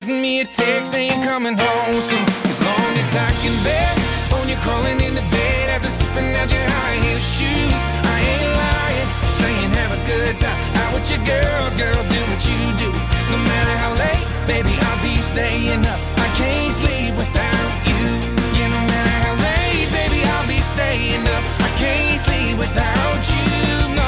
Me a text saying coming home soon. As long as I can bear when you're crawling in the bed after sipping out your high heel shoes. I ain't lying, saying have a good time out with your girls, girl, do what you do. No matter how late, baby, I'll be staying up. I can't sleep without you. Yeah, no matter how late, baby, I'll be staying up. I can't sleep without you, no.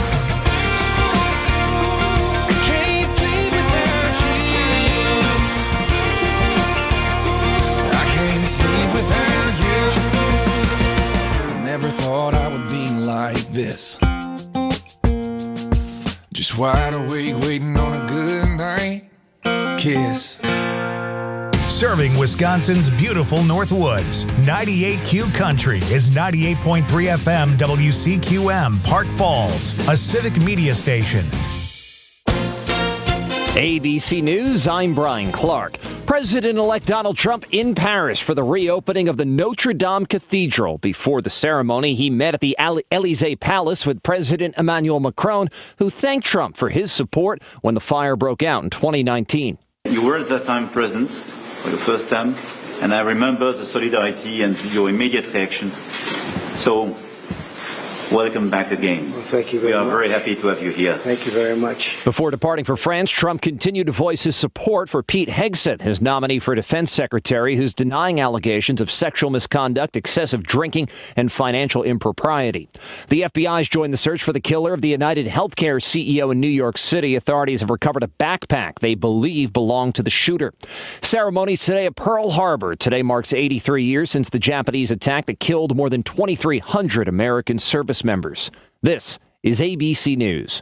Never thought I would be like this. Just wide awake, waiting on a good night kiss. Serving Wisconsin's beautiful Northwoods, 98Q Country is 98.3 FM WCQM, Park Falls, a civic media station. ABC News, I'm Brian Clark. President-elect Donald Trump in Paris for the reopening of the Notre Dame Cathedral. Before the ceremony, he met at the Elysee Palace with President Emmanuel Macron, who thanked Trump for his support when the fire broke out in 2019. You were at that time president for your first time, and I remember the solidarity and your immediate reaction. So, welcome back again. Well, thank you very much. We are very happy to have you here. Thank you very much. Before departing for France, Trump continued to voice his support for Pete Hegseth, his nominee for defense secretary, who's denying allegations of sexual misconduct, excessive drinking, and financial impropriety. The FBI's joined the search for the killer of the United Healthcare CEO in New York City. Authorities have recovered a backpack they believe belonged to the shooter. Ceremonies today at Pearl Harbor. Today marks 83 years since the Japanese attack that killed more than 2,300 American service members. This is ABC News.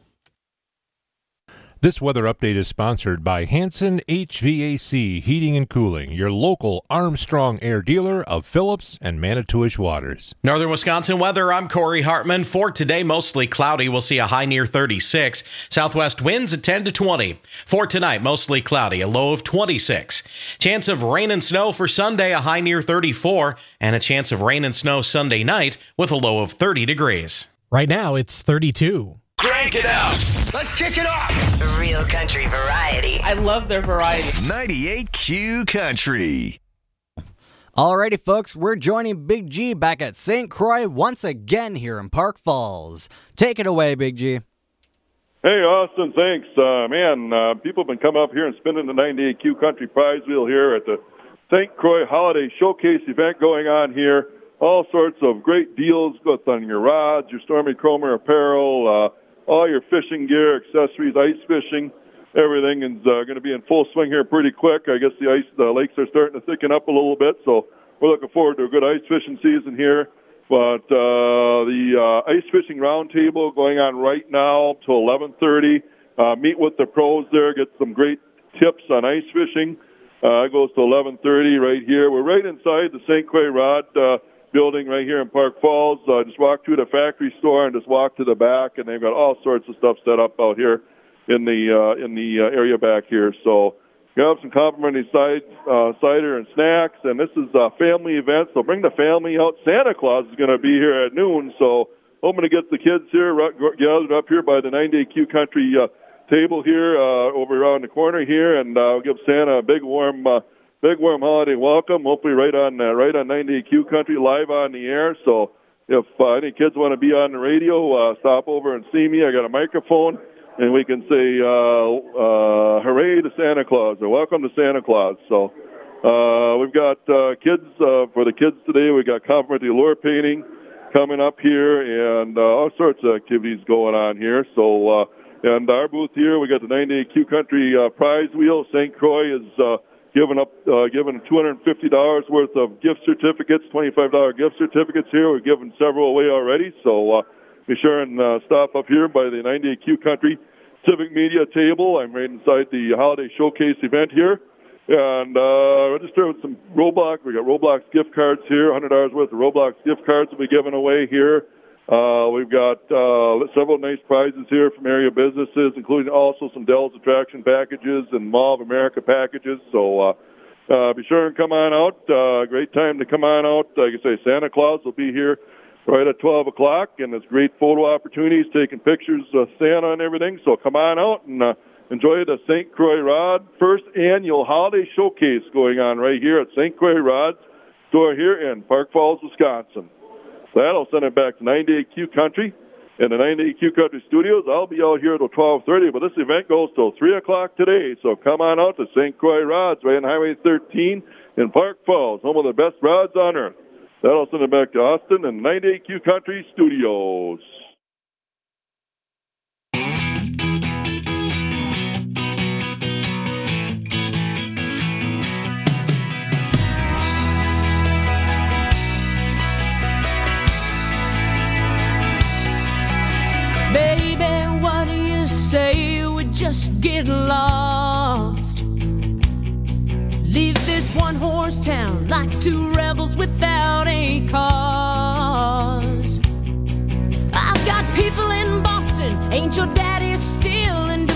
This weather update is sponsored by Hanson HVAC Heating and Cooling, your local Armstrong Air dealer of Phillips and Manitowish Waters. Northern Wisconsin weather, I'm Corey Hartman. For today, mostly cloudy. We'll see a high near 36. Southwest winds at 10 to 20. For tonight, mostly cloudy, a low of 26. Chance of rain and snow for Sunday, a high near 34. And a chance of rain and snow Sunday night with a low of 30 degrees. Right now, it's 32. Crank it up. Let's kick it off. Real country variety. I love their variety. 98Q Country. Alrighty, folks, we're joining Big G back at St. Croix once again here in Park Falls. Take it away, Big G. Hey, Austin, thanks. People have been coming up here and spinning the 98Q Country prize wheel here at the St. Croix Holiday Showcase event going on here. All sorts of great deals on your rods, your Stormy Cromer apparel, all your fishing gear, accessories, ice fishing. Everything is going to be in full swing here pretty quick. I guess the lakes are starting to thicken up a little bit, so we're looking forward to a good ice fishing season here. But the ice fishing roundtable going on right now till 11:30. Meet with the pros there, get some great tips on ice fishing. It goes to 11:30 right here. We're right inside the St. Croix Rod building right here in Park Falls. Just walk through the factory store and just walk to the back, and they've got all sorts of stuff set up out here in the area back here. So you have some complimentary cider and snacks, and this is a family event, so bring the family out. Santa Claus is going to be here at noon, so hoping to get the kids here gathered up here by the 98Q Country table here over around the corner here, and we'll give Santa a big warm holiday welcome. Hopefully right on 98Q Country live on the air. So if any kids want to be on the radio, stop over and see me. I got a microphone, and we can say hooray to Santa Claus or welcome to Santa Claus. So we've got kids for the kids today. We got complimentary lure painting coming up here, and all sorts of activities going on here. So and our booth here, we got the 98Q Country prize wheel. St. Croix is giving $250 worth of gift certificates, $25 gift certificates here. We've given several away already, so be sure and stop up here by the 98Q Country Civic Media table. I'm right inside the Holiday Showcase event here. And register with some Roblox. We got Roblox gift cards here, $100 worth of Roblox gift cards will be given away here. We've got several nice prizes here from area businesses, including also some Dell's Attraction packages and Mall of America packages. So be sure and come on out. Great time to come on out. Like I say, Santa Claus will be here right at 12 o'clock, and there's great photo opportunities, taking pictures of Santa and everything. So come on out and enjoy the St. Croix Rod first annual holiday showcase going on right here at St. Croix Rod's store here in Park Falls, Wisconsin. That'll send it back to 98Q Country in the 98Q Country Studios. I'll be out here till 12:30, but this event goes till 3 o'clock today. So come on out to St. Croix Rods right on Highway 13 in Park Falls, home of the best rods on earth. That'll send it back to Austin and 98Q Country Studios. Baby, what do you say we just get lost? Leave this one-horse town like two rebels without a cause. I've got people in Boston, ain't your daddy still in Des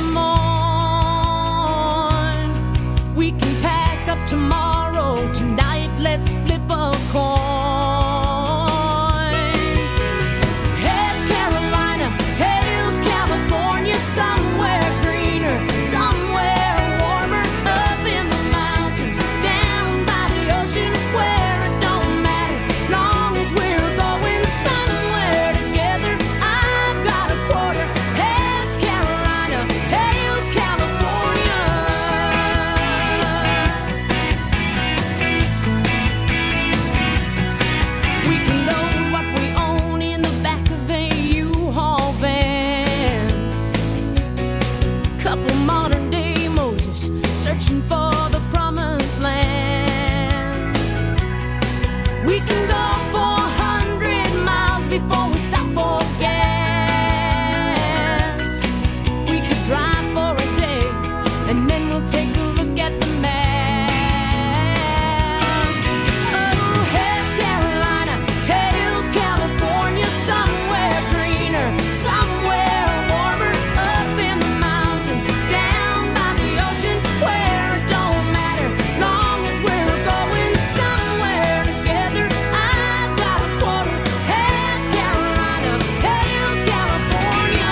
Moines? We can pack up tomorrow, tonight let's flip a coin. Somewhere greener, somewhere warmer, up in the mountains, down by the ocean, where it don't matter, long as we're going somewhere together. I've got a quarter, heads Carolina, tails California. We can load what we own in the back of a U-Haul van. Couple modern day Moses searching for the promised land. We can go 400 miles before we stop for gas. We could drive for a day and then we'll take a look at the map. Oh, heads Carolina, tails California, somewhere greener, somewhere warmer, up in the mountains, down by the ocean, where it don't matter, long as we're going somewhere together. I've got a quarter, heads Carolina, tails California.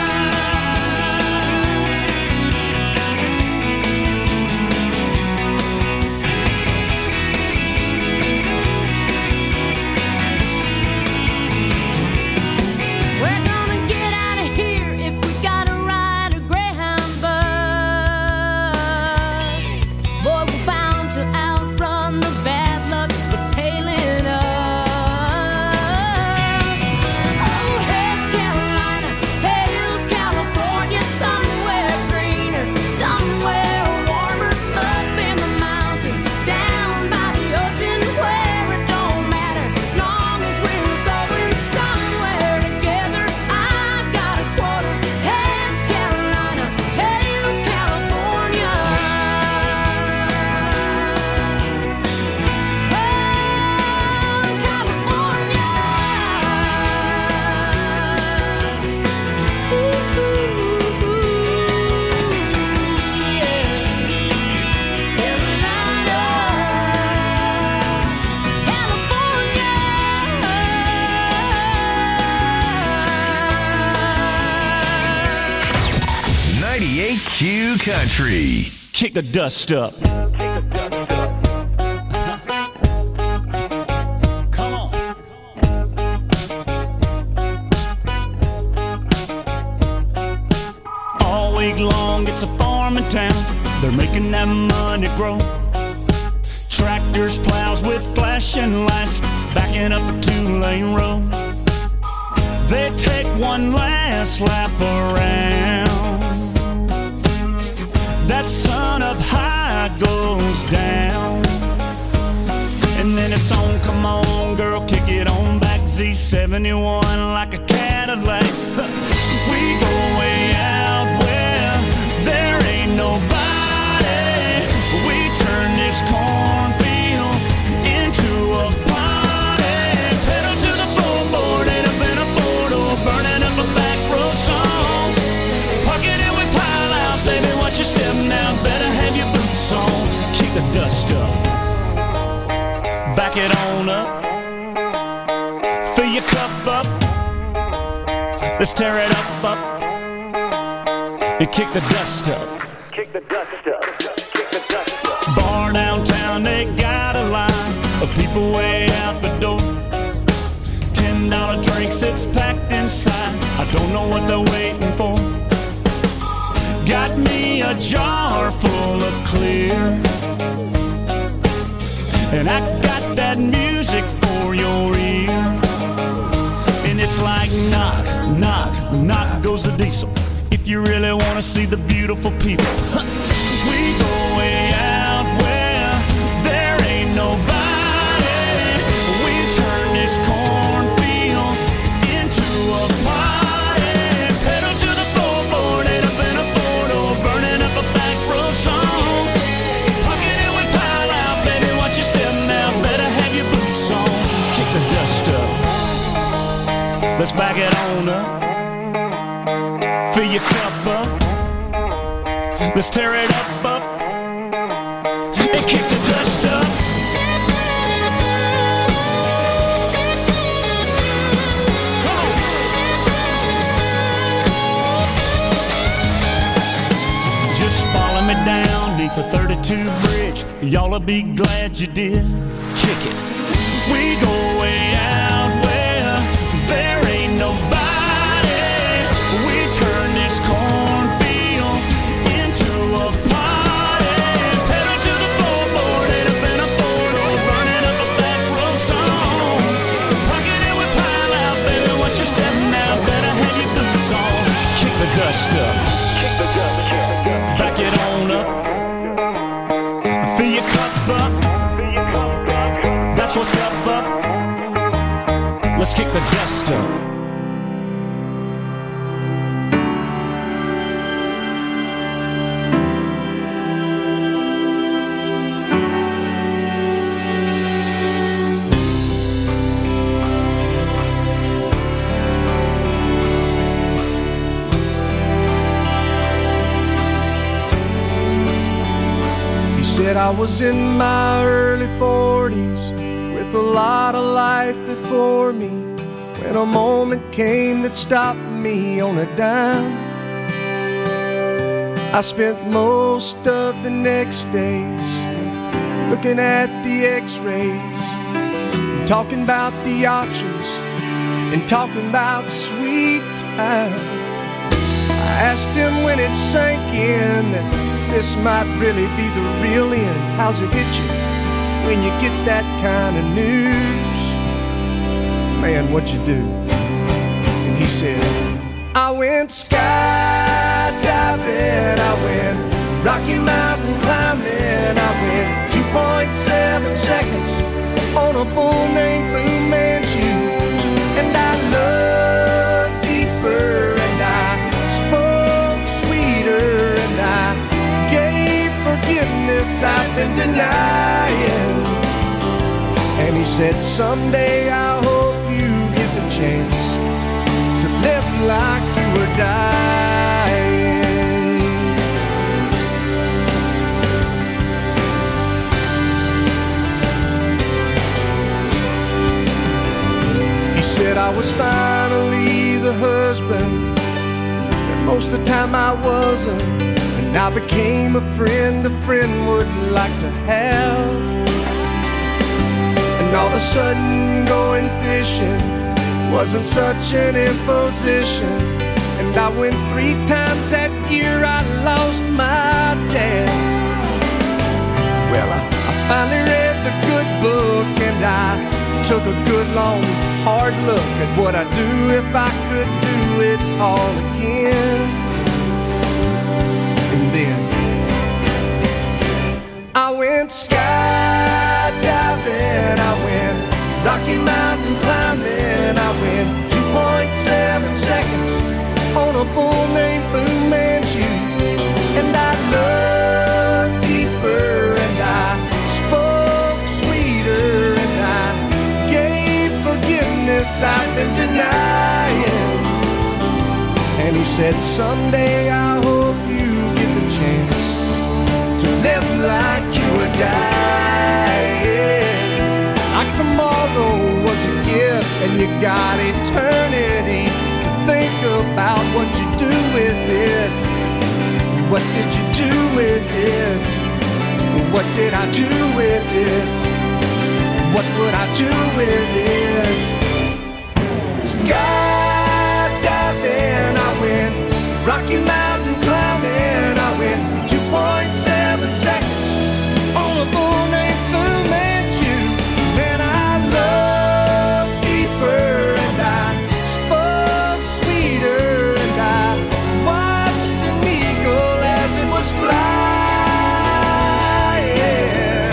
We're gonna get out of here if we gotta ride a Greyhound bus. Boy, we're bound to outrun the bad luck that's tailing us. Oh, heads Carolina, tails California, somewhere greener, somewhere warmer, up in the mountains, down by the ocean, where it don't matter, long as we're going somewhere together. I've got a quarter, heads Carolina, tails California. Oh, California. Ooh, yeah. Carolina, California. 98Q Country. Kick the dust up. Come on. All week long, it's a farming town. They're making that money grow. Tractors, plows with flashing lights, backing up a two-lane road. They take one last lap around. That sun up high goes down. And then it's on, come on, girl, kick it on back. Z71 like a Cadillac. We go way out where there ain't nobody. We turn this cornfield into a party. Pedal to the floorboard, end up in a four-door, burning up a back road song. Park it and we pile out, baby, watch your step now. Better have your boots on. Kick the dust up. Back it on up. Fill your cup up. Let's tear it up. and kick the dust up. Kick the dust up. Kick the dust up. Bar downtown, they got a line of people way out the door. $10 drinks, it's packed inside. I don't know what they're waiting for. Got me a jar full of clear, and I got that music for your ear. And it's like knock, knock, knock goes the diesel. If you really want to see the beautiful people, we go way out where there ain't nobody. We turn this cornfield into a party. Pedal to the floorboard, head up in a four-door, burning up a back road song. Pocket it with pile out, baby, watch your step now. Better have your boots on. Kick the dust up. Let's back it on up. Fill your cup up. Let's tear it up, and kick the dust up. Just follow me down neath the 32 bridge. Y'all'll be glad you did. Kick it. We go way out where there ain't nobody. We turn this cornfield into a party. Pedal to the floorboard, head up in a four-door, burning up a back road song. Pocket it with pile out, baby, watch your step now. Better have your boots on. Kick the dust up. Kick the dust up. Back it on up. Fill your cup up. That's what's up. Let's kick the dust up. He said I was in my early 40s with a lot of life before me, when a moment came that stopped me on a dime. I spent most of the next days looking at the x-rays, talking about the options and talking about sweet time. I asked him when it sank in that this might really be the real end. How's it hit you when you get that kind of news? Man, what'd you do? And he said, I went skydiving, I went Rocky Mountain climbing, I went 2.7 seconds on a bull named Blue Manchu, and I looked deeper and I spoke sweeter and I gave forgiveness I've been denying. And he said, someday I hope you get the chance to live like you were dying. He said I was finally the husband that most of the time I wasn't, and I became a friend would like to have. And all of a sudden going fishing wasn't such an imposition, and I went 3 times that year. I lost my dad. Well, I finally read the good book, and I took a good long hard look at what I'd do if I could do it all again. And then I went skydiving, I went Rocky Mountain climbing, I went 2.7 seconds on a bull named Blue Manchu, and I looked deeper and I spoke sweeter and I gave forgiveness I've been denying. And he said, someday I hope you get the chance to live like you were dying. Like tomorrow was a gift and you got eternity to think about what you do with it. What did you do with it? What did I do with it? What would I do with it? Skydiving, I went Rocky Mountain climbing, I went 2.7 seconds on a bull named Fu Manchu. Man, I loved deeper and I spoke sweeter and I watched an eagle as it was flying.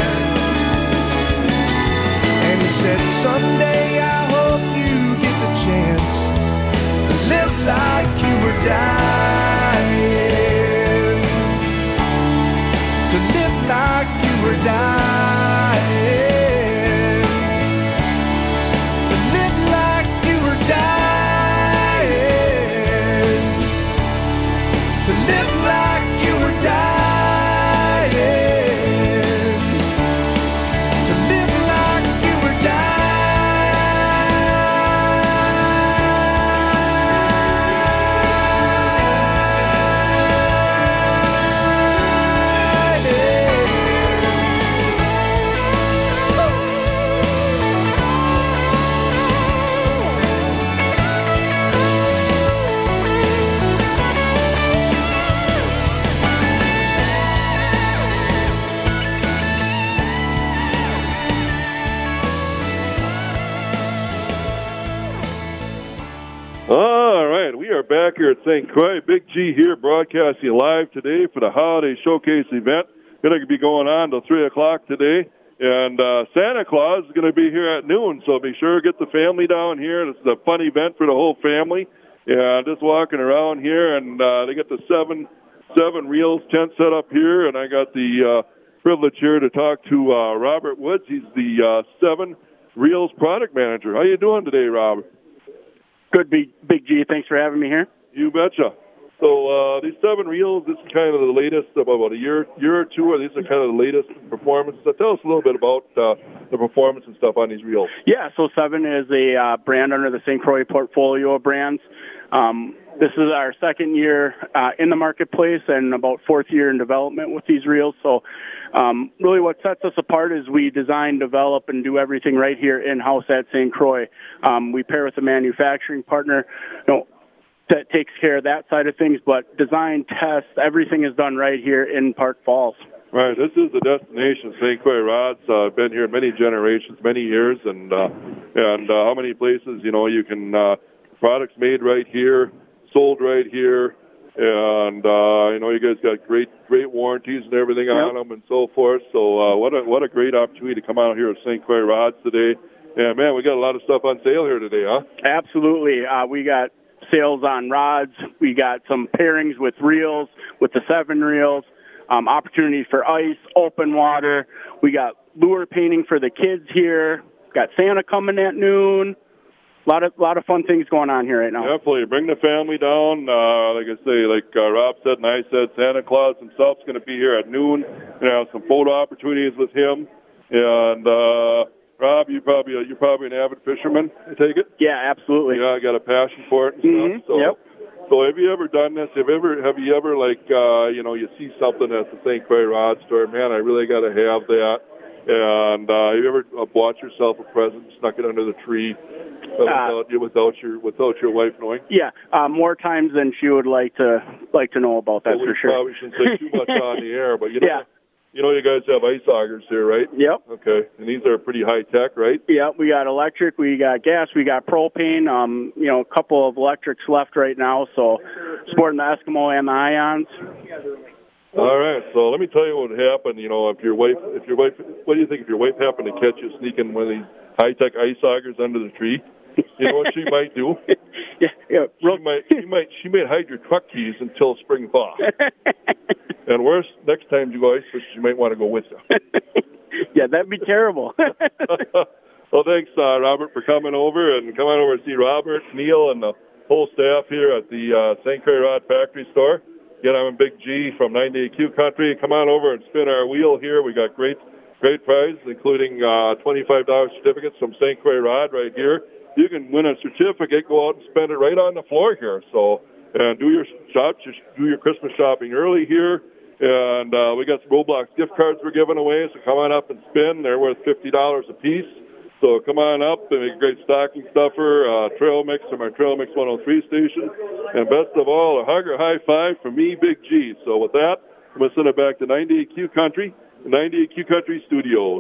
And he said, someday I hope you get the chance to live like you were dying. To live like you were dying. To live like you were dying. To live like you were dying. To live like you were All right, we are back here at St. Croix. Big G here, broadcasting live today for the Holiday Showcase event. Going to be going on till 3 o'clock today. And Santa Claus is going to be here at noon, so be sure to get the family down here. This is a fun event for the whole family. And just walking around here, and they got the seven reels tent set up here, and I got the privilege here to talk to Robert Woods. He's the 7 Reels product manager. How you doing today, Robert? Good, Big G. Thanks for having me here. You betcha. So these 7 reels, this is kind of the latest, about a year or two, or these are kind of the latest performances. So tell us a little bit about the performance and stuff on these reels. Yeah, so 7 is a brand under the St. Croix portfolio of brands. This is our second year in the marketplace and about 4th year in development with these reels. So really what sets us apart is we design, develop, and do everything right here in-house at St. Croix. We pair with a manufacturing partner, that takes care of that side of things, but design, test, everything is done right here in Park Falls. Right, this is the destination, St. Croix rods. Been here many generations, many years, and how many places, you can, products made right here, sold right here, and, you guys got great warranties and everything on them and so forth. So what a great opportunity to come out here at St. Croix rods today. And, man, we got a lot of stuff on sale here today, huh? Absolutely. We got sales on rods. We got some pairings with reels, with the 7 reels, opportunities for ice, open water. We got lure painting for the kids here. Got Santa coming at noon. A lot of fun things going on here right now. Definitely. Bring the family down. Like I say, like Rob said and I said, Santa Claus himself's going to be here at noon. Have some photo opportunities with him. And Rob, you're probably an avid fisherman, I take it? Yeah, absolutely. Yeah, I got a passion for it and stuff. So have you ever done this? Have you ever you see something at the St. Croix Rod Store, man, I really got to have that. And have you ever bought yourself a present, snuck it under the tree without your wife knowing? Yeah, more times than she would like to know about that, for sure. Probably shouldn't say too much on the air, but you guys have ice augers here, right? Yep. Okay, and these are pretty high tech, right? Yeah, we got electric, we got gas, we got propane. A couple of electrics left right now, so sporting the Eskimo and the Ions. All right, so let me tell you what would happen. If your wife, what do you think if your wife happened to catch you sneaking one of these high tech ice augers under the tree? You know what she might do? She might hide your truck keys until spring thaw. And worse, next time you go ice fishing, she might want to go with you. Yeah, that'd be terrible. Well, thanks, Robert, for coming over and come on over and see Robert, Neil, and the whole staff here at the St. Croix Rod Factory Store. Again, I'm Big G from 98Q Country. Come on over and spin our wheel here. We got great prizes, including $25 certificates from St. Croix Rod right here. You can win a certificate, go out and spend it right on the floor here. So and do your Christmas shopping early here. And we got some Roblox gift cards we're giving away, so come on up and spin. They're worth $50 a piece. So come on up and make a great stocking stuffer, trail mix from our Trail Mix 103 station. And best of all, a hug or high five from me, Big G. So with that, I'm going to send it back to 98Q Country, the 98Q Country Studios.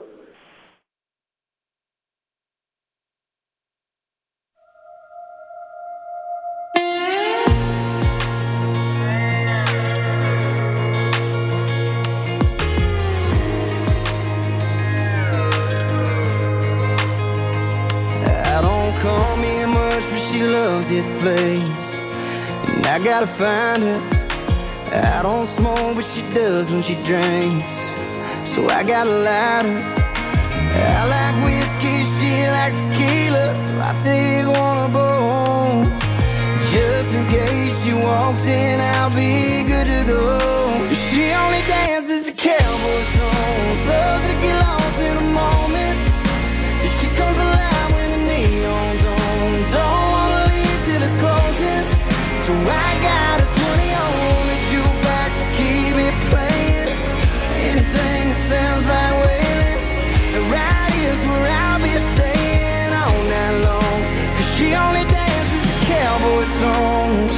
Call me much, but she loves this place, and I gotta find her. I don't smoke, but she does when she drinks, so I gotta light her. I like whiskey, she likes tequila, so I take one of both. Just in case she walks in, I'll be good to go. She only dances to cowboy songs, loves to get lost in a moment. She comes alive when the neon's on. Don't wanna leave till it's closing, so I got a 20 on the jukebox to keep it playing. Anything that sounds like wailing, right here's where I'll be staying all night long. 'Cause she only dances to cowboy songs.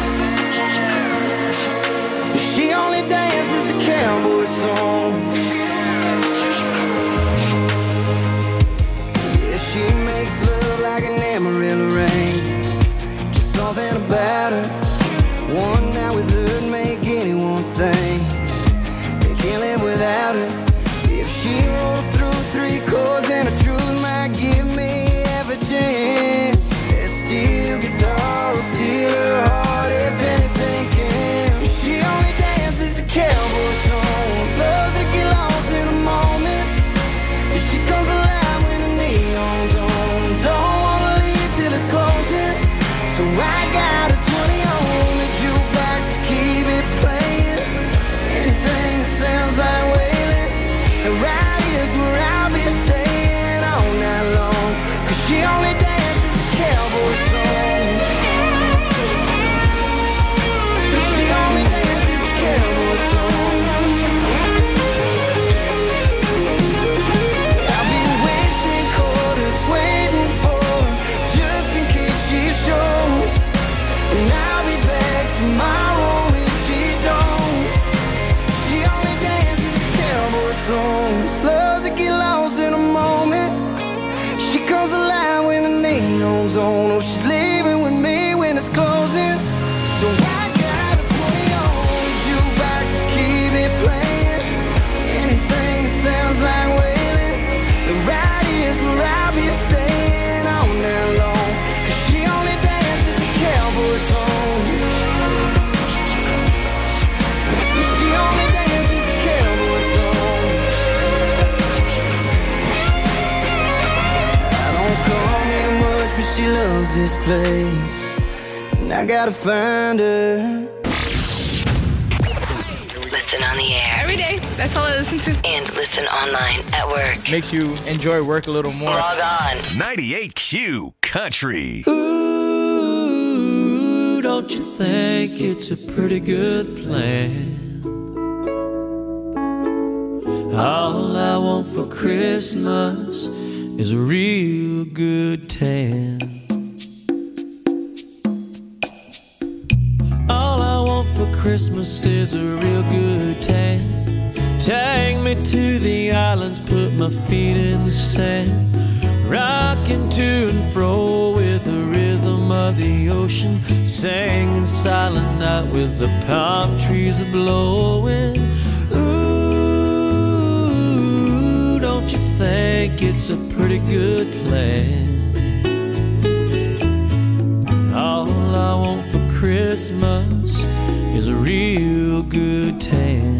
She only dances to cowboy songs. She makes love like an Amarillo rain. Just something about her. One night with her'd make anyone think they can't live without her. If she rolls through 3 chords and the truth might give me half a chance, that steel guitar will steal her heart if anything can. She only dances to cowboy songs, loves to get lost in a moment. She comes alive when the neon's on. Don't wanna leave till it's closing, so I got a 20 on the jukebox to keep it playing. Anything that sounds like wailing, and right here's where I'll be staying all night long. 'Cause she only dances to cowboy songs. She only dances to cowboy songs. I've been wasting quarters waiting for her, just in case she shows. And I'll be back tomorrow if she don't. She only dances to cowboy songs, loves to get lost in a moment. She comes alive when the neon's on. Oh, she's leaving with me when it's closing, so I got a 20 on the jukebox to keep it playing. Anything that sounds like wailing, and right here's where I'll be staying all night long. 'Cause she only dances to cowboy songs. She only dances to cowboy songs. I don't call me much, but she loves this place, and I gotta find her. Listen on the air. Every day. That's all I listen to. And listen online at work. Makes you enjoy work a little more. Log on. 98Q Country. Ooh, don't you think it's a pretty good plan? All I want for Christmas is a real good tan. All I want for Christmas is a real good tan. Take me to the islands, put my feet in the sand, rocking to and fro with the rhythm of the ocean, singing Silent Night with the palm trees a blowing. Ooh, don't you think it's a pretty good plan? All I want for Christmas is a real good tan.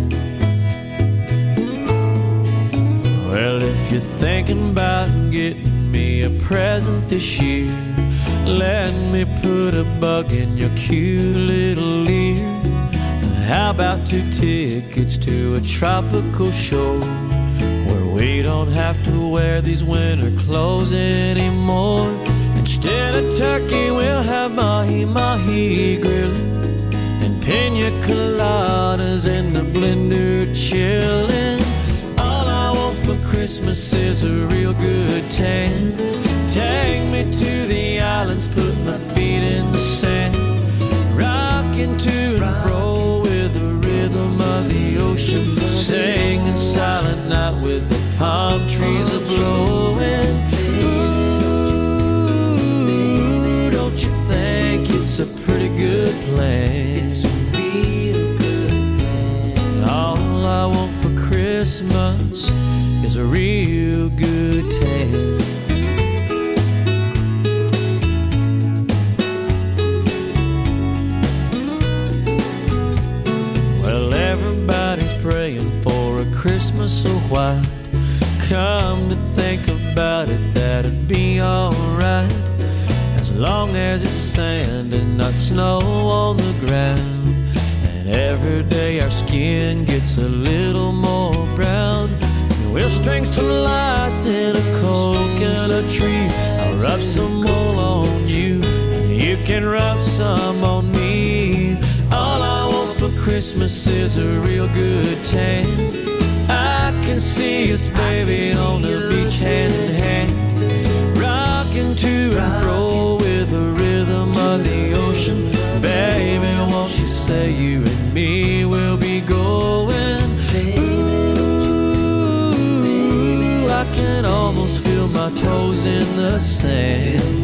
Well, if you're thinking about getting me a present this year, let me put a bug in your cute little ear. How about 2 tickets to a tropical show where we don't have to wear these winter clothes anymore, and Instead of turkey, we'll have mahi-mahi grilling and pina coladas in the blender chilling. All I want for Christmas is a real good tan. Take me to the islands, put my feet in the sand, rocking to and fro with the rhythm of the ocean, singing Silent Night with the palm trees a blowing. Ooh, don't you think it's a pretty good plan? It's a real good plan. All I want for Christmas is a real good tan. Everybody's praying for a Christmas so white. Come to think about it, that'd be alright, as long as it's sand and not snow on the ground. And every day our skin gets a little more brown. We'll string some lights in a coconut tree. I'll rub some wool on you, and you can rub some on me. All I want for Christmas is a real good tan. I can see us, baby, on the beach hand in hand, rocking to and fro with the rhythm of the ocean. Baby, won't you say you and me will be going? Ooh, I can almost feel my toes in the sand.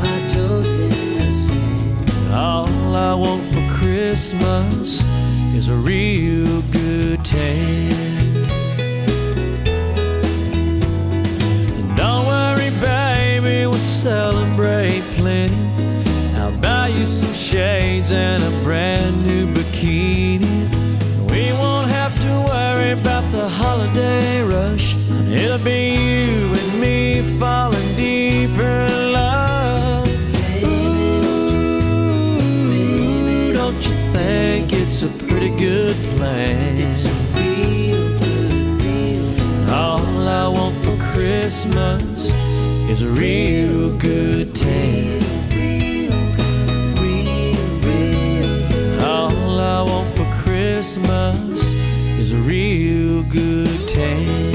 All I want for Christmas is a real good tan. And don't worry, baby, we'll celebrate plenty. I'll buy you some shades and a brand new bikini. We won't have to worry about the holiday rush. It'll be you and me falling deeper in love. Ooh, don't you think it's a pretty good plan? It's a real good. All I want for Christmas is a real good tan. All I want for Christmas is a real good tan.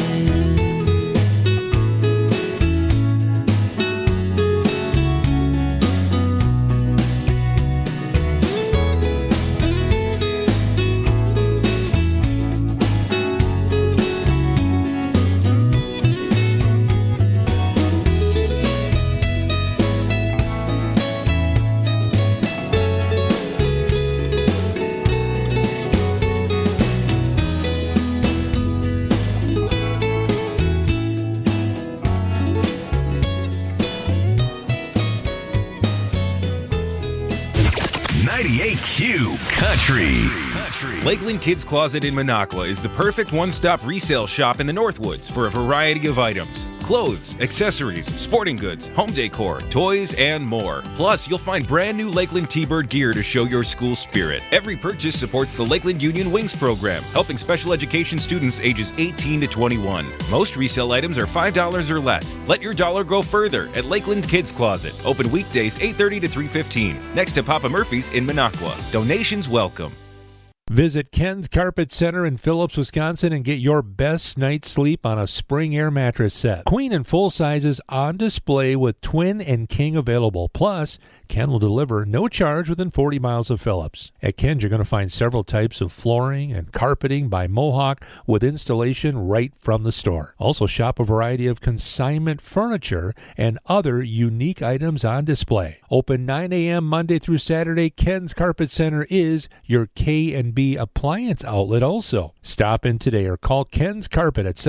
Country. Lakeland Kids Closet in Minocqua is the perfect one-stop resale shop in the Northwoods for a variety of items. Clothes, accessories, sporting goods, home decor, toys, and more. Plus, you'll find brand new Lakeland T-Bird gear to show your school spirit. Every purchase supports the Lakeland Union Wings program, helping special education students ages 18 to 21. Most resale items are $5 or less. Let your dollar go further at Lakeland Kids Closet. Open weekdays 8:30 to 3:15. Next to Papa Murphy's in Minocqua. Donations welcome. Visit Ken's Carpet Center in Phillips, Wisconsin and get your best night's sleep on a Spring Air mattress set. Queen and full sizes on display with twin and king available. Plus, Ken will deliver no charge within 40 miles of Phillips. At Ken's, you're going to find several types of flooring and carpeting by Mohawk with installation right from the store. Also, shop a variety of consignment furniture and other unique items on display. Open 9 a.m. Monday through Saturday, Ken's Carpet Center is your K&B appliance outlet also. Stop in today or call Ken's Carpet at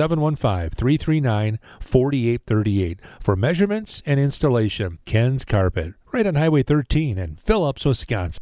715-339-4838 for measurements and installation. Ken's Carpet, right on Highway 13 in Phillips, Wisconsin.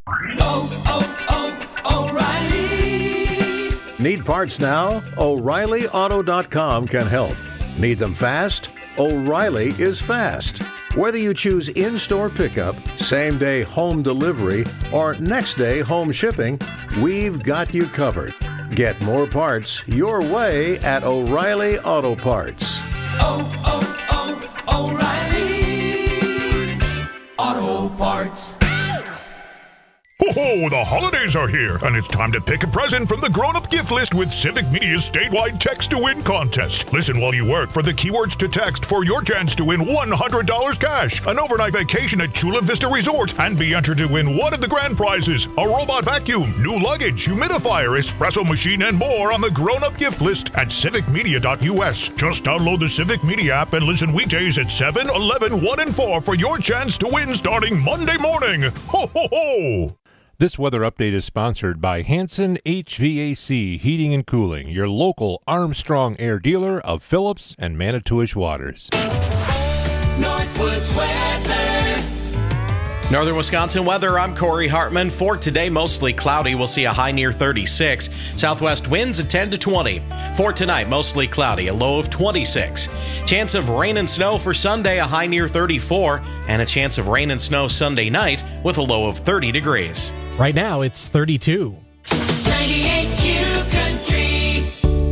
O'Reilly! Need parts now? O'ReillyAuto.com can help. Need them fast? O'Reilly is fast. Whether you choose in-store pickup, same-day home delivery, or next-day home shipping, we've got you covered. Get more parts your way at O'Reilly Auto Parts. O'Reilly Auto Auto Parts. Ho-ho, the holidays are here, and it's time to pick a present from the grown-up gift list with Civic Media's statewide text-to-win contest. Listen while you work for the keywords to text for your chance to win $100 cash, an overnight vacation at Chula Vista Resort, and be entered to win one of the grand prizes, a robot vacuum, new luggage, humidifier, espresso machine, and more on the grown-up gift list at civicmedia.us. Just download the Civic Media app and listen weekdays at 7, 11, 1, and 4 for your chance to win starting Monday morning. Ho, ho, ho! This weather update is sponsored by Hanson HVAC Heating and Cooling, your local Armstrong Air dealer of Phillips and Manitowish Waters. Northwoods weather. Northern Wisconsin weather, I'm Corey Hartman. For today, mostly cloudy. We'll see a high near 36. Southwest winds at 10 to 20. For tonight, mostly cloudy, a low of 26. Chance of rain and snow for Sunday, a high near 34. And a chance of rain and snow Sunday night with a low of 30 degrees. Right now, it's 32. 98Q Country.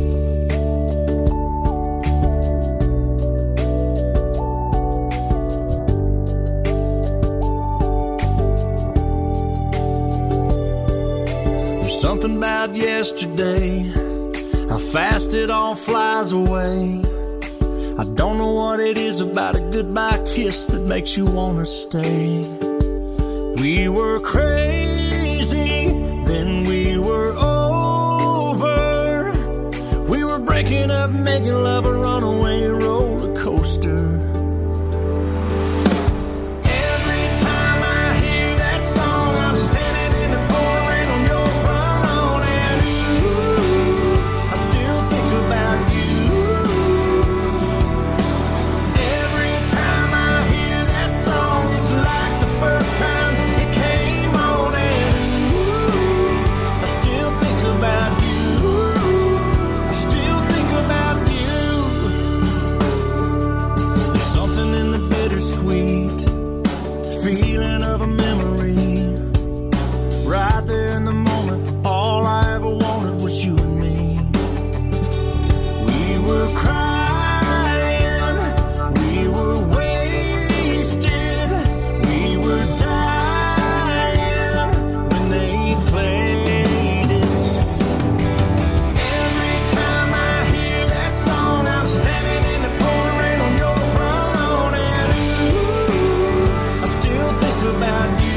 There's something about yesterday, how fast it all flies away. I don't know what it is about a goodbye kiss that makes you want to stay. We were crazy, then we were over. We were breaking up, making love a runaway roller coaster. Every time I hear that song, I'm standing in the pouring rain on your front lawn, and ooh, I still think about you. Every time I hear that song, it's like the first time. Sweet feeling of a memory, right there in the moment. All I ever wanted was you and me. We were crying, we were wasted, we were dying when they played it. Every time I hear that song, I'm standing in the pouring rain on your front lawn, and I still think about you.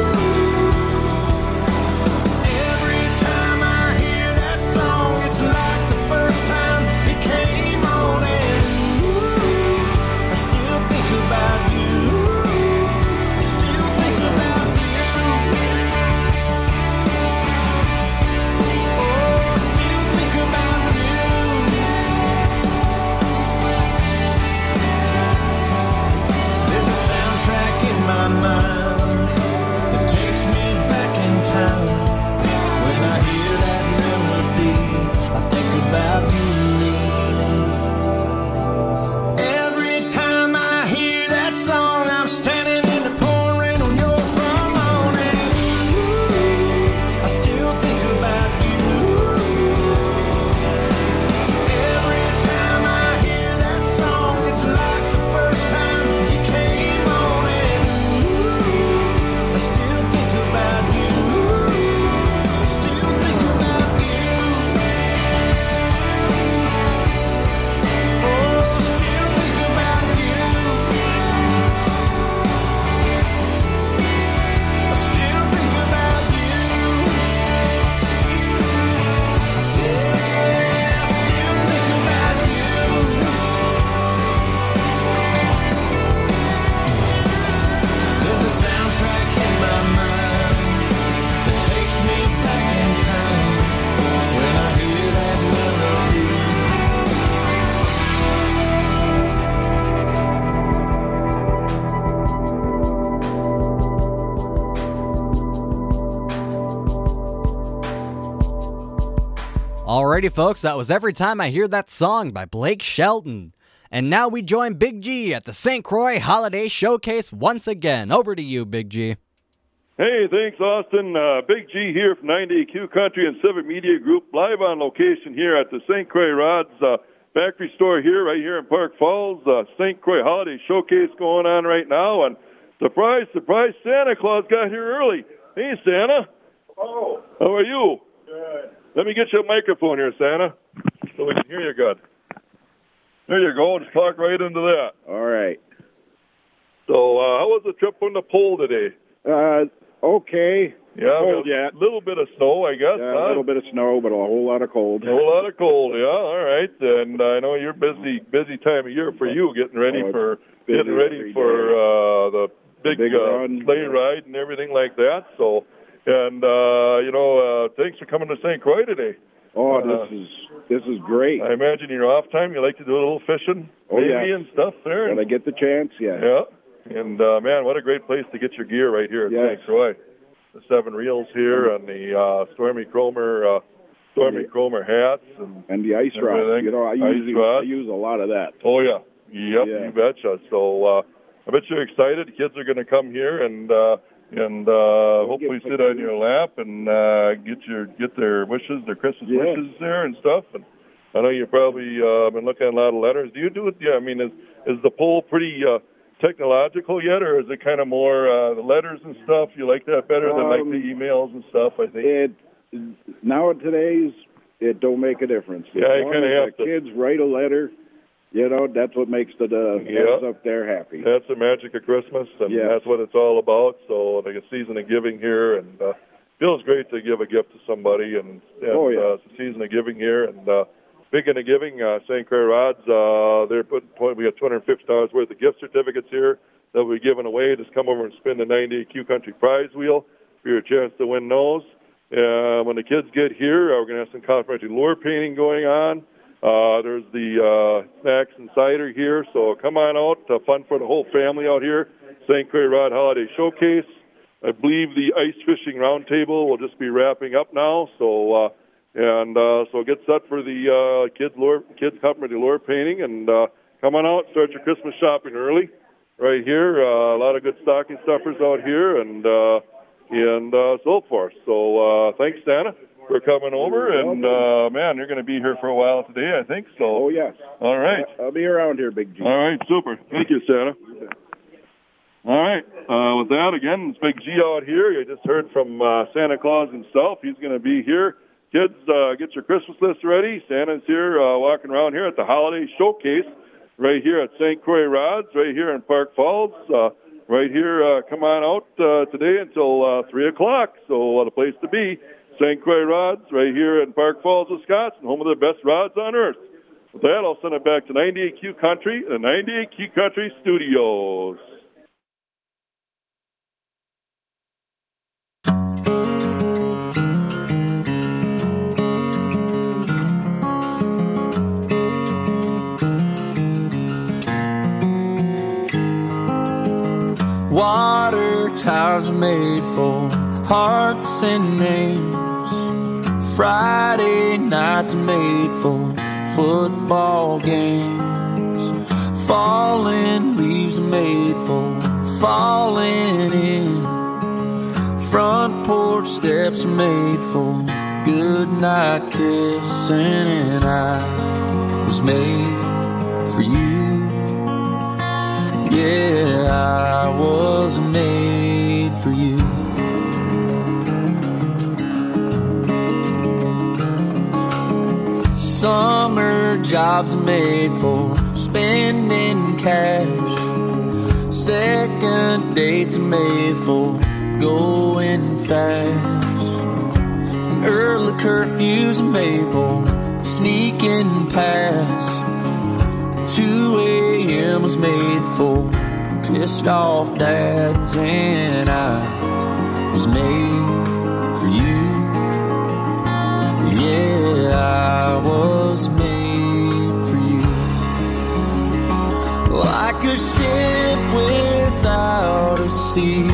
Every time I hear that song, it's like the first time it came on, and I still think about you. I still think about you. Oh, still think about you. There's a soundtrack in my mind that takes me back in time. When I hear that melody, I think about you and me. Every time I hear that song, I'm standing in the pouring rain on your front lawn, and I still think about you. Every time I hear that song, it's like the first time it came on, and I still think about you. I still think about you. Oh, still think about you. I still think about you. Yeah, I still think about you. There's a soundtrack in my mind that takes me back in time. When I hear that melody. Alrighty, folks, that was Every Time I Hear That Song by Blake Shelton. And now we join Big G at the St. Croix Holiday Showcase once again. Over to you, Big G. Hey, thanks, Austin. Big G here from 98Q Country and Civic Media Group, live on location here at the St. Croix Rods factory store here, right here in Park Falls. St. Croix Holiday Showcase going on right now, and Surprise, surprise, Santa Claus got here early. Hey, Santa. Oh. How are you? Good. Let me get you a microphone here, Santa, so we can hear you good. There you go. Just talk right into that. All right. So, how was the trip from the pole today? Okay. Yeah, Cold yet. A little bit of snow, I guess. Yeah, a little bit of snow, but a whole lot of cold. A whole lot of cold, yeah. All right. And I know you're busy time of year for you, getting ready for the big run. sleigh ride and everything like that. So, and thanks for coming to St. Croix today. Oh, this is great. I imagine your off time you like to do a little fishing, maybe, and stuff there. When I get the chance, yeah. Yeah. And man, what a great place to get your gear right here at St. Croix. The 7 reels here and the Stormy Cromer hats and the ice rod. Everything. You know, I use a lot of that. Oh yeah, yep, you betcha. So I bet you're excited. The kids are going to come here and hopefully sit on your lap and get their wishes, their Christmas wishes there and stuff. And I know you've probably been looking at a lot of letters. Do you do it? Yeah, I mean, is the poll pretty technological yet, or is it kind of more the letters and stuff? You like that better than like the emails and stuff? I think nowadays it don't make a difference. Yeah, you kind of have to. Kids write a letter. You know, that's what makes the kids up there happy. That's the magic of Christmas, and that's what it's all about. So, like a season of giving here, and feels great to give a gift to somebody, and it's a season of giving here. And speaking of giving, St. Croix Rods, we got $250 worth of gift certificates here that we'll be giving away. Just come over and spin the 98Q Country prize wheel for your chance to win those. When the kids get here, we're going to have some complimentary lure painting going on. There's the snacks and cider here, so come on out. Fun for the whole family out here. St. Croix Rod Holiday Showcase. I believe the ice fishing roundtable will just be wrapping up now, so get set for the kids complimentary lure painting, and come on out, start your Christmas shopping early. Right here, a lot of good stocking stuffers out here, and so forth. So thanks, Santa, for coming over, and man, you're going to be here for a while today, I think. So. Oh yes. All right. I'll be around here, Big G. All right, super. Thank you, Santa. All right. With that, again, it's Big G out here. You just heard from Santa Claus himself. He's going to be here. Kids, get your Christmas list ready. Santa's here, walking around here at the Holiday Showcase, right here at St. Croix Rods, right here in Park Falls. Right here, come on out today until 3 o'clock. So what a place to be. St. Croix Rods, right here in Park Falls, Wisconsin, home of the best rods on earth. With that, I'll send it back to 98Q Country, the 98Q Country Studios. Water towers are made for hearts and names. Friday nights are made for football games. Falling leaves are made for falling in. Front porch steps are made for good night kissing. And I was made for you. Yeah, I was made for you. Summer jobs are made for spending cash. Second dates are made for going fast. And early curfews are made for sneaking past. 2 a.m. was made for pissed off dads, and I was made for you. Yeah, I was made for you. Like a ship without a sea,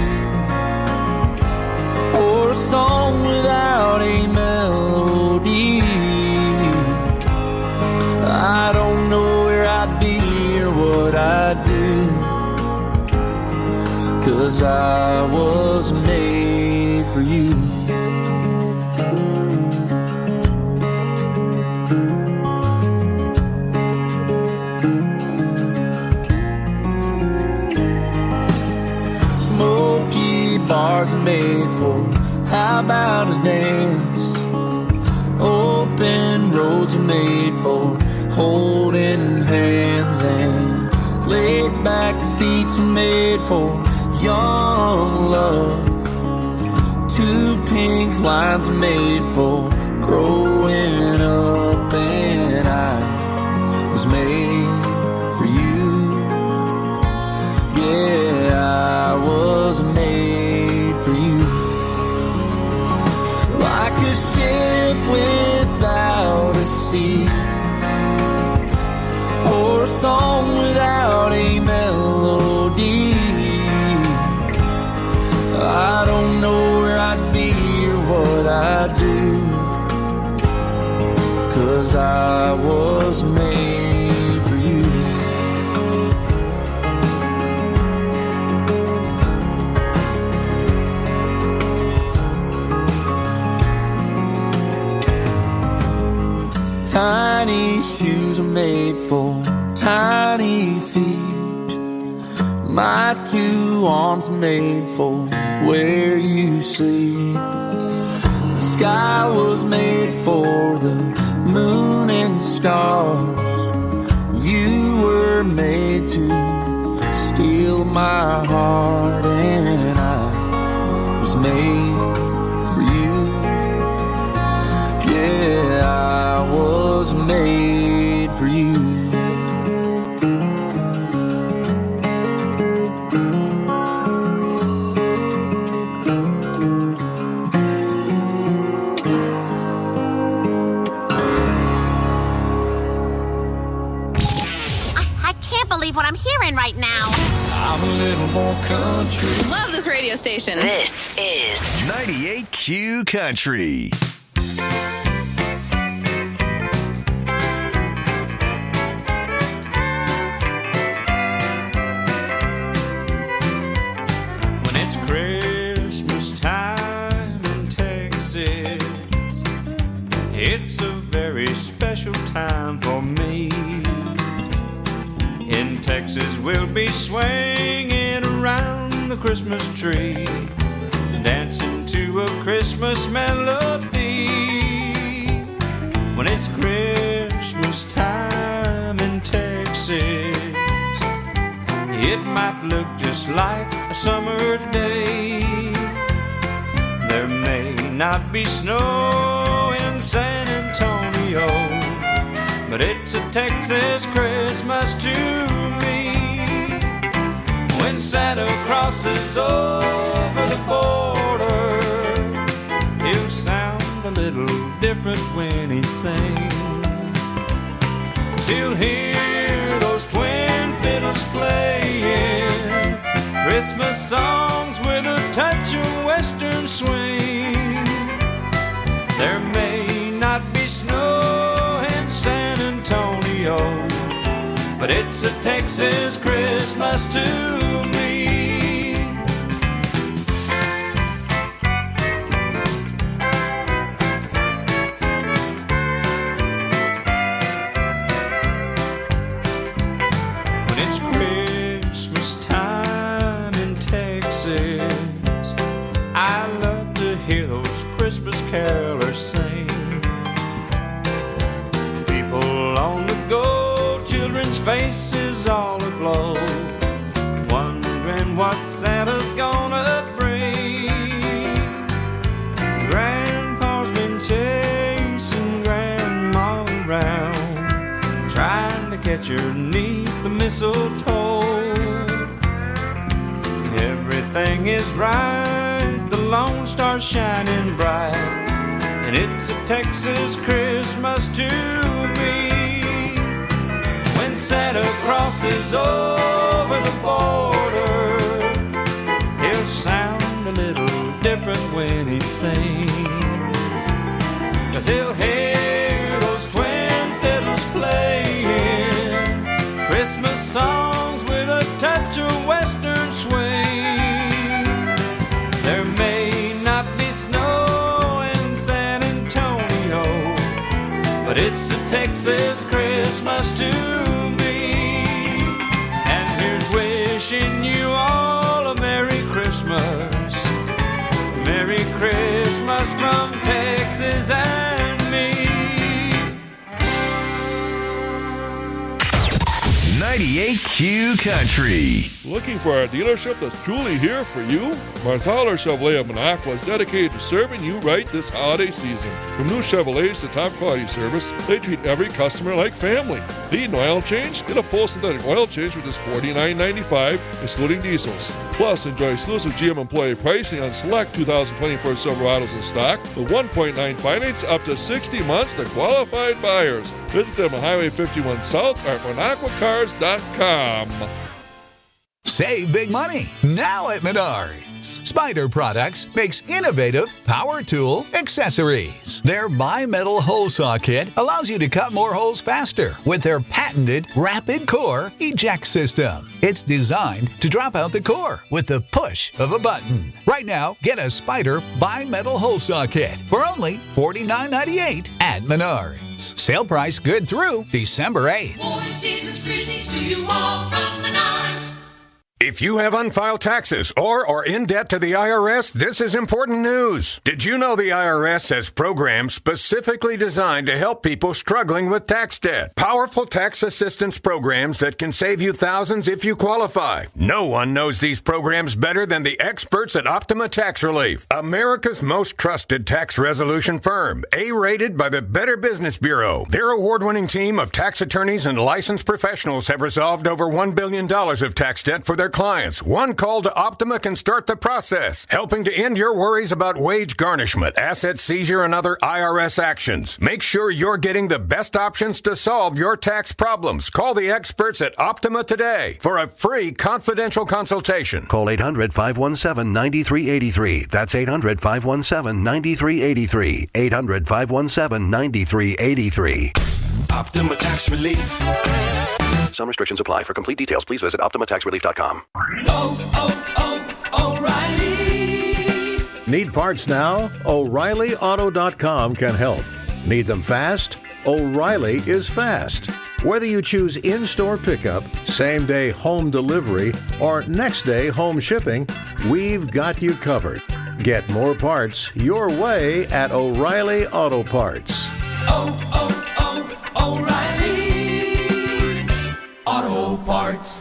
or a song without a melody. I don't know where I'd be or what I'd do, 'cause I was made for you. stars are made for. How about a dance? Open roads are made for holding hands, and laid back seats are made for young love. Two pink lines are made for growing up, and I was made for you. Yeah, I was made for you. Like a ship without a sea, or a song without a melody. I don't know where I'd be or what I'd do, 'cause I was made for you. Tiny shoes are made for tiny feet. My two arms made for where you sleep. The sky was made for the moon and stars. You were made to steal my heart, and I was made for you. Yeah, I was made for you. What I'm hearing right now. I'm a little more country. Love this radio station. This is 98Q Country. When it's Christmas time in Texas, it's a very special time for me. In Texas, we'll be swinging around the Christmas tree, dancing to a Christmas melody. When it's Christmas time in Texas, it might look just like a summer day. There may not be snow in San Antonio, but it's a Texas Christmas to me. When Santa crosses over the border, he'll sound a little different when he sings. 'Cause he'll hear those twin fiddles playing Christmas songs with a touch of western swing. There may not be snow in San Antonio, but it's a Texas Christmas to me. When it's Christmas time in Texas, I love to hear those Christmas carolers sing. People on the go, children's faces all aglow, wondering what Santa's gonna bring. Grandpa's been chasing Grandma around, trying to catch her 'neath the mistletoe. Everything is right, the Lone Star's shining bright, and it's a Texas Christmas to me. When Santa crosses over the border, he'll sound a little different when he sings. 'Cause he'll hear those twin fiddles playing Christmas songs with a touch of western swing. There may not be snow in San Antonio, but it's a Texas Christmas to me. And here's wishing you all a Merry Christmas 98 Q Country. Looking for a dealership that's truly here for you? Marthaler Chevrolet of Minocqua is dedicated to serving you right this holiday season. From new Chevrolets to top quality service, they treat every customer like family. Need an oil change? Get a full synthetic oil change for just $49.95, excluding diesels. Plus, enjoy exclusive GM employee pricing on select 2024 Silverados in stock with 1.9 finance up to 60 months to qualified buyers. Visit them on Highway 51 South or at MinocquaCars.com. Save big money now at Menards. Spider Products makes innovative power tool accessories. Their bi-metal hole saw kit allows you to cut more holes faster with their patented Rapid Core Eject System. It's designed to drop out the core with the push of a button. Right now, get a Spider bi-metal hole saw kit for only $49.98 at Menards. Sale price good through December 8th. Boy, season's greetings to you all from Menards. If you have unfiled taxes or are in debt to the IRS, this is important news. Did you know the IRS has programs specifically designed to help people struggling with tax debt? Powerful tax assistance programs that can save you thousands if you qualify. No one knows these programs better than the experts at Optima Tax Relief, America's most trusted tax resolution firm, A-rated by the Better Business Bureau. Their award-winning team of tax attorneys and licensed professionals have resolved over $1 billion of tax debt for their clients. One call to Optima can start the process, helping to end your worries about wage garnishment, asset seizure, and other IRS actions. Make sure you're getting the best options to solve your tax problems. Call the experts at Optima today for a free confidential consultation. Call 800-517-9383. That's 800-517-9383. 800-517-9383. Optima Tax Relief. Some restrictions apply. For complete details, please visit OptimaTaxRelief.com. O'Reilly. Need parts now? O'ReillyAuto.com can help. Need them fast? O'Reilly is fast. Whether you choose in-store pickup, same-day home delivery, or next-day home shipping, we've got you covered. Get more parts your way at O'Reilly Auto Parts. O'Reilly Auto Parts.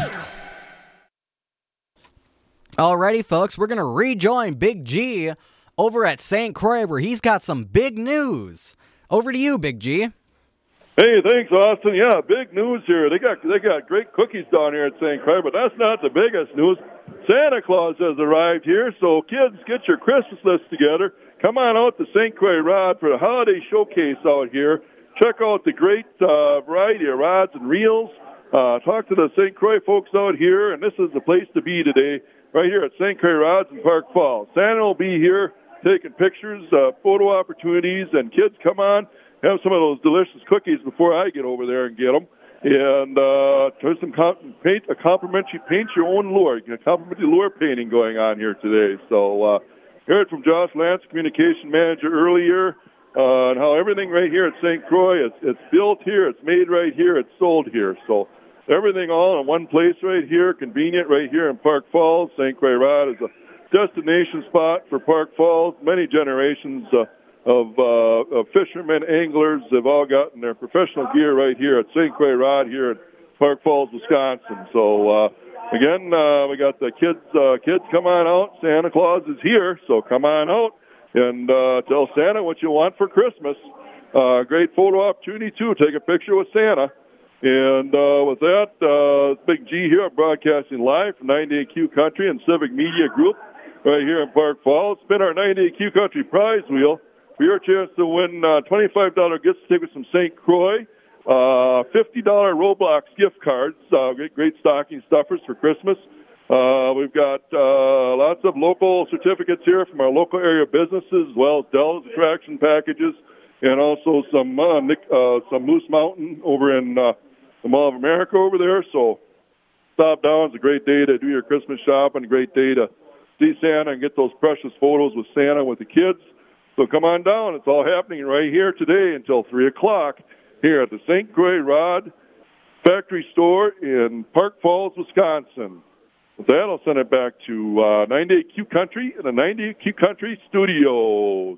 Alrighty, folks, we're going to rejoin Big G over at St. Croix where he's got some big news. Over to you, Big G. Hey, thanks, Austin. Yeah, big news here. They got great cookies down here at St. Croix, but that's not the biggest news. Santa Claus has arrived here, so kids, get your Christmas list together. Come on out to St. Croix Rod for the holiday showcase out here. Check out the great variety of rods and reels. Talk to the St. Croix folks out here, and this is the place to be today, right here at St. Croix Rods in Park Falls. Santa will be here taking pictures, photo opportunities, and kids, come on, have some of those delicious cookies before I get over there and get them. And there's some paint a complimentary paint your own lure, a complimentary lure painting going on here today. So heard from Josh Lance, communication manager, earlier, and how everything right here at St. Croix, it's built here, it's made right here, it's sold here. So everything all in one place right here, convenient right here in Park Falls. St. Croix Rod is a destination spot for Park Falls. Many generations of fishermen, anglers have all gotten their professional gear right here at St. Croix Rod here in Park Falls, Wisconsin. So again, we got the kids. Kids, come on out. Santa Claus is here, so come on out and tell Santa what you want for Christmas. Great photo opportunity too. Take a picture with Santa. And with that, Big G here, I'm broadcasting live from 98Q Country and Civic Media Group right here in Park Falls. Spin our 98Q Country prize wheel for your chance to win $25 gift certificates from St. Croix, $50 Roblox gift cards, great stocking stuffers for Christmas. We've got lots of local certificates here from our local area businesses, as well as Dell's attraction packages, and also some Moose Mountain over in the Mall of America over there. So stop down. It's a great day to do your Christmas shopping, a great day to see Santa and get those precious photos with Santa with the kids. So come on down. It's all happening right here today until 3 o'clock here at the St. Croix Rod Factory Store in Park Falls, Wisconsin. With that, I'll send it back to 98Q Country and the 98Q Country Studios.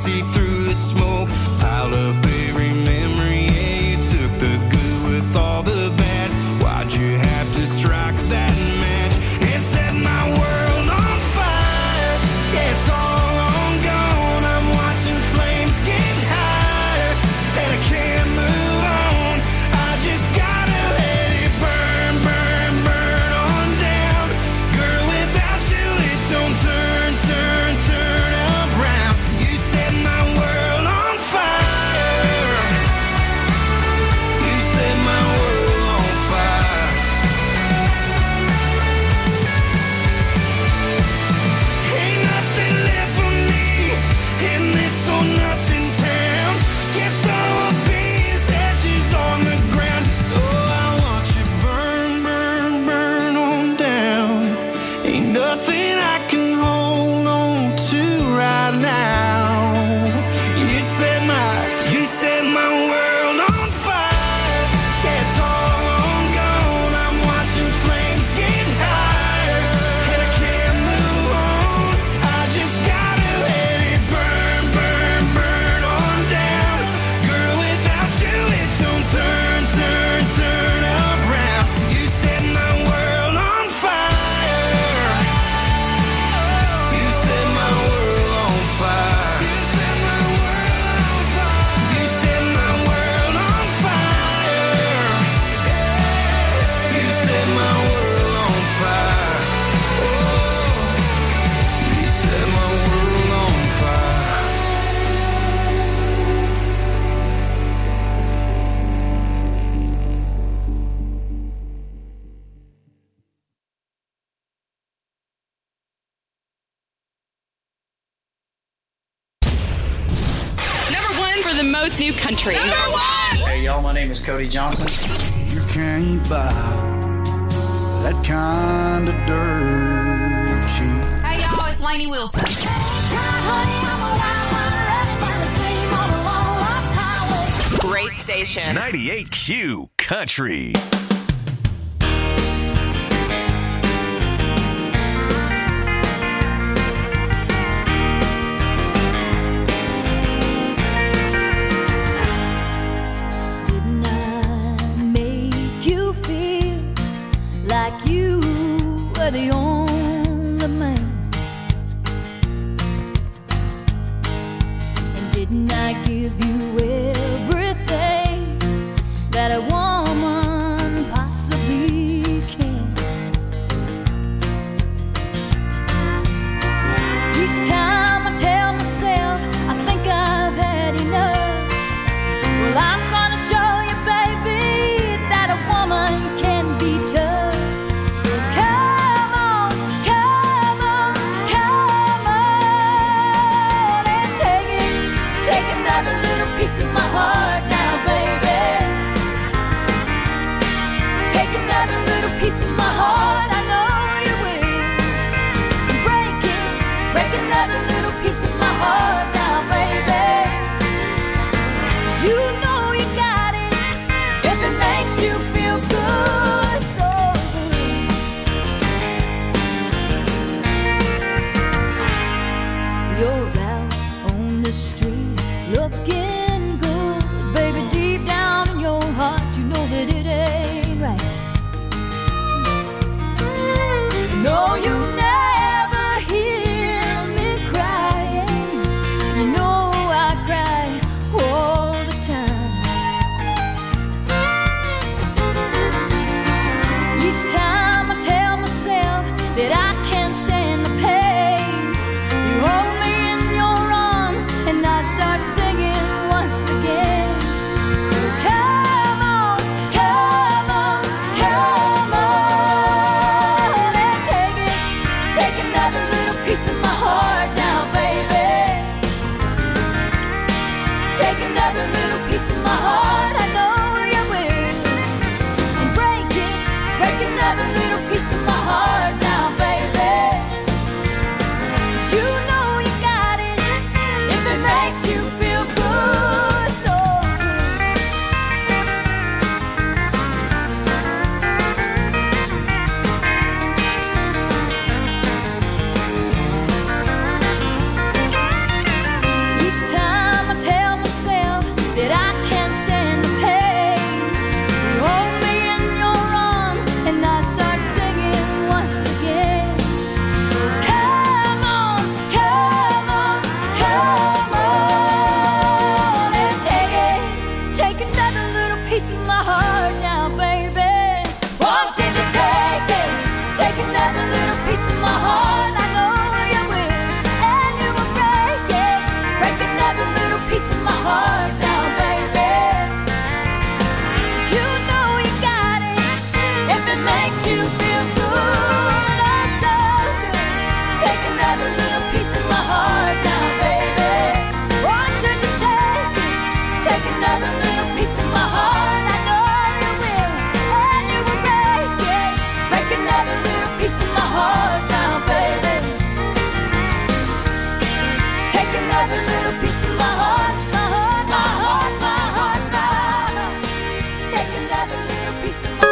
see through the smoke. Pile up every memory, yeah, you took the good with all the bad. Why'd you have to strike that match? It set my world on fire. Yeah, it's all on gone. I'm watching flames get higher, and I can't move on. I just gotta let it burn, burn, burn on down. Girl, without you it don't turn, turn, turn around. You set my world on fire. You set my world on fire. Ain't nothing left for me in this or nothing town. Guess I'll be as ashes on the ground. So I want you burn, burn, burn on down. Ain't nothing I can hold on to right now. You set my world on fire. Yeah, it's all on gone. I'm watching flames get higher, and I can't move on. I just gotta let it burn, burn, burn on down. Girl, without you it don't turn, turn, turn around. You set my world on fire. You set my world on fire. You set my world on fire. You set my world on fire. You set my world on fire. Oh, you set my world on fire. Number one for the most new country. Hey y'all, my name is Cody Johnson. You can't buy that kind of dirt cheap. Hey y'all, it's Lainey Wilson. Great station. 98Q Country. Didn't I make you feel like you were the only man? And didn't I give you everything that a woman possibly can? Each time I tell myself I think I've had enough, well, I'm gonna show you, baby, that a woman can be tough. So come on, you feel good, oh so good. Take another little piece of my heart now, baby. Won't you just take another little piece of my heart? I know you will, and you will break another little piece of my heart now, baby. Take another little piece of my heart, my heart, my heart, my heart, my heart. Take another little piece of my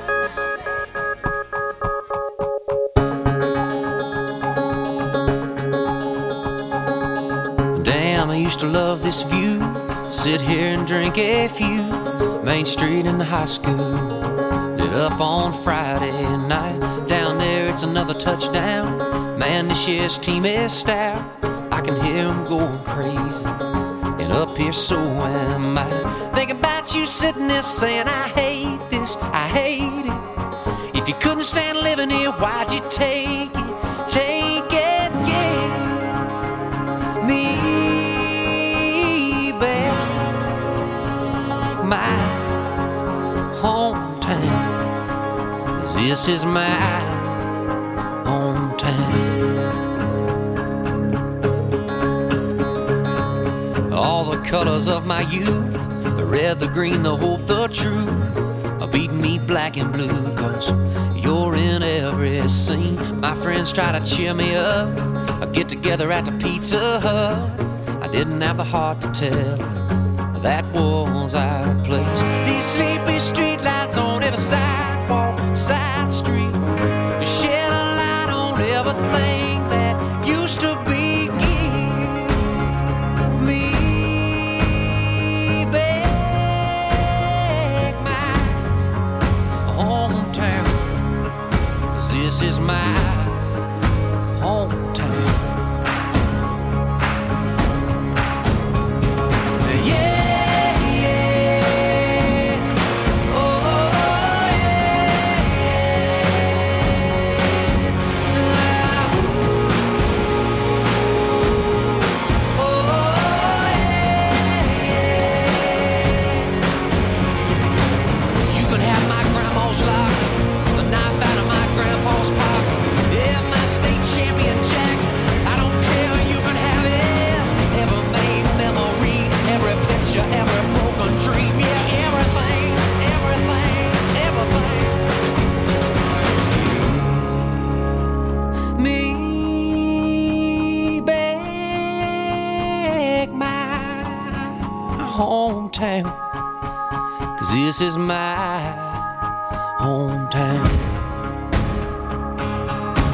heart. Damn, I used to love this view. Sit here and drink a few. Main Street in the high school. Lit up on Friday night. Down there it's another touchdown. Man, this year's team is stout. I can hear them going crazy. And up here so am I. Thinking about you sitting there saying, I hate this, I hate it. If you couldn't stand living here, why'd you take it? Take it, yeah. Me back. My hometown. 'Cause this is my hometown. All the colors of my youth, the red, the green, the hope, the truth, are beating me black and blue, 'cause you're in every scene. My friends try to cheer me up. I get together at the Pizza Hut. I didn't have the heart to tell that was our place. These sleepy street lights on every sidewalk, side street, shed a light on everything that used to be. This is my hometown. Yeah, yeah. Oh, yeah. Oh, yeah. You can have my grandma's lock, the knife out of my grandpa's pocket. Yeah, my state champion jacket. I don't care, you can have it. Every made memory, every picture, every broken dream. Yeah, everything, everything, everything. Me back my hometown. 'Cause this is my hometown.